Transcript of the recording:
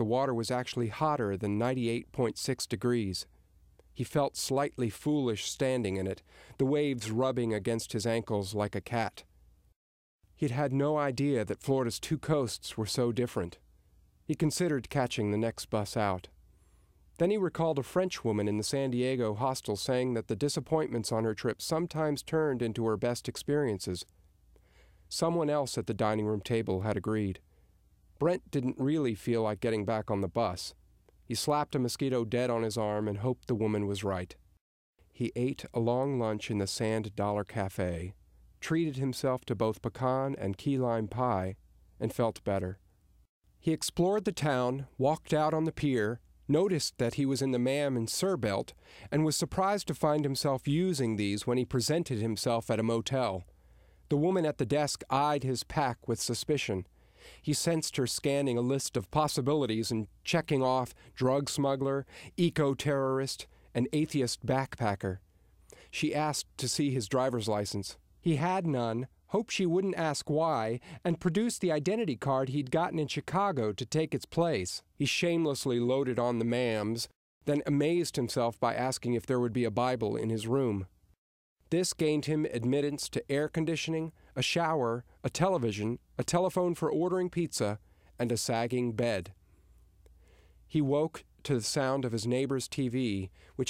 the water was actually hotter than 98.6 degrees. He felt slightly foolish standing in it, the waves rubbing against his ankles like a cat. He'd had no idea that Florida's two coasts were so different. He considered catching the next bus out. Then he recalled a French woman in the San Diego hostel saying that the disappointments on her trip sometimes turned into her best experiences. Someone else at the dining room table had agreed. Brent didn't really feel like getting back on the bus. He slapped a mosquito dead on his arm and hoped the woman was right. He ate a long lunch in the Sand Dollar Cafe, treated himself to both pecan and key lime pie, and felt better. He explored the town, walked out on the pier, noticed that he was in the Mam and Sur Belt, and was surprised to find himself using these when he presented himself at a motel. The woman at the desk eyed his pack with suspicion. He sensed her scanning a list of possibilities and checking off drug smuggler, eco-terrorist, and atheist backpacker. She asked to see his driver's license. He had none, hoped she wouldn't ask why, and produced the identity card he'd gotten in Chicago to take its place. He shamelessly loaded on the Mams, then amazed himself by asking if there would be a Bible in his room. This gained him admittance to air conditioning, a shower, a television, a telephone for ordering pizza, and a sagging bed. He woke to the sound of his neighbor's TV, which